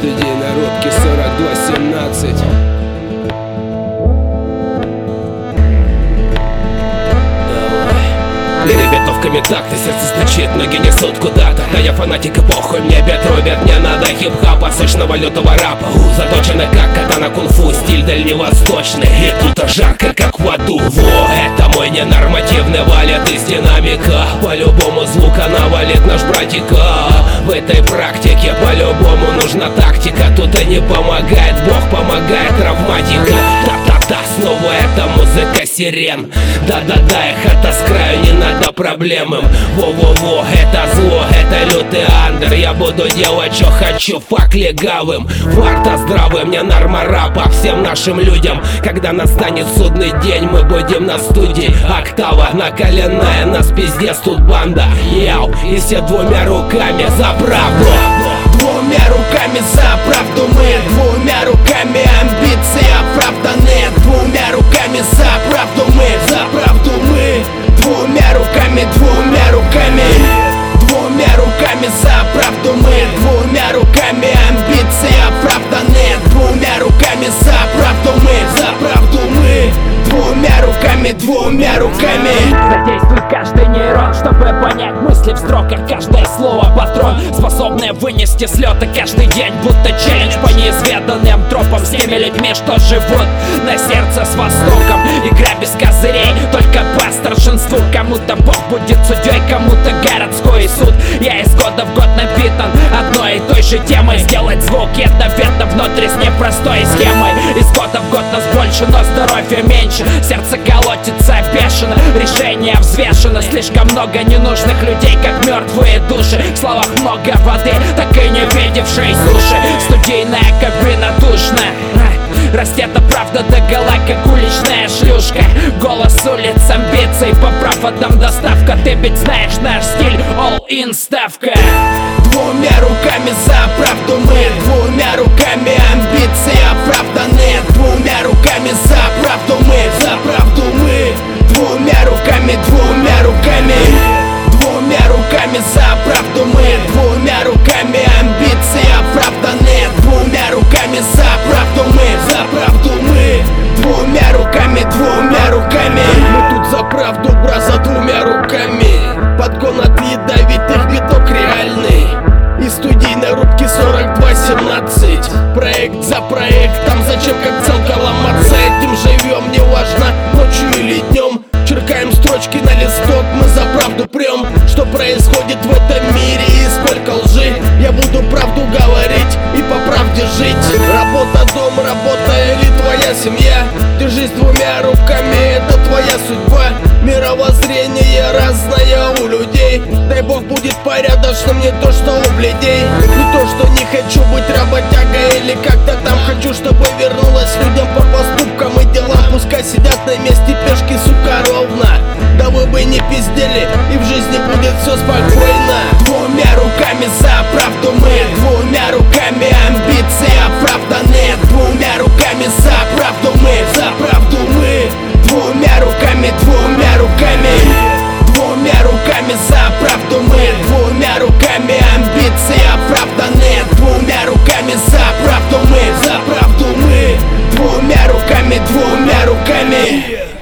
студийной рубке 4217. Перебитовками такты сердце стучит, ноги несут куда-то. Да я фанатик и похуй, мне бед рубят, мне надо хип-хапа, сочного лютого рапа. Заточено как катана кунг-фу, стиль дальневосточный, и тут жарко как в аду. Во, это мой ненормативный валет из динамика. По-любому звука навалит наш братика. В этой практике по-любому нужна тактика. Тут и не помогает Бог, помогает травматика. Та-та-та, снова эта музыка сирен. Да-да-да, эхо с краю, не надо проблемам. Во-во-во, это зло, это лютый андер. Я буду делать, что хочу, фак легавым. Варта здравым, мне норма рапа всем нашим людям. Когда настанет судный день, мы будем на студии. Октава накаленная, нас пиздец тут банда. Яу, и все двумя руками за правду. Двумя руками за правду мы, двумя руками амбиции оправданы. Двумя руками за правду мы, за правду мы. Двумя руками, двумя руками. Двумя руками за правду мы, двумя руками амбиции оправданы. Двумя руками за правду мы, за правду мы. Двумя руками, двумя руками. Задействуй каждый нейрон, чтобы понять мысли в строках. Каждое слово патрон, способное вынести слеты каждый день, будто челлендж по неизведанным тропам. С теми людьми, что живут на сердце с востоком. Игра без козырей, только по старшинству. Кому-то Бог будет судьей, кому-то городской суд. Я из года в год напитан одной и той же темой. Сделать звук ядовито внутри с непростой схемой. Из года в год нас больше, но здоровья меньше. Сердце колотится бешено, решение взвешено. Слишком много ненужных людей, как мертвые души. В словах много воды, так и не видевшей суши. Студийная кабина душная, растет правда догола, как уличная шлюшка. Голос улиц, амбиций, по проводам доставка. Ты ведь знаешь наш стиль, all-in ставка. Двумя руками за правду мы, двумя руками амбиции оправданы. Двумя руками за правду мы, за правду мы. Двумя руками, двумя руками. Двумя руками за правду мы, двумя руками амбиции оправданы. Двумя руками за правду мы, за правду мы. Двумя руками, двумя руками. Мы тут за правду, бра, за двумя руками. Подгон от ядовитых биток реальный. Из студийной рубки 4217. Проект за проектом, зачем как целка ломаться? Этим живем, неважно, ночью или днем. Черкаем строчки на листок, мы за правду прем. Что происходит в этом мире и сколько лжи. Я буду правду говорить и по правде жить. Работа, дом, работа или твоя семья. Держись двумя руками, это твоя судьба. Мировоззрение разное у людей. Дай Бог будет порядочным, не то что у бледей. Не то что не хочу быть работягой или как-то там. Хочу, чтобы вернулась людям по поступкам и делам. Пускай сидят на месте пешки, сука, ровно. Да вы бы не пиздели, и в жизни будет все спокойно. Двумя руками за правду мы, двумя руками амбиции оправданы. Двумя руками за правду мы, за правду мы. Двумя руками, двумя руками. Двумя руками за правду мы, двумя руками амбиции оправданы. Двумя руками за правду мы, за правду мы. Двумя руками, двумя руками.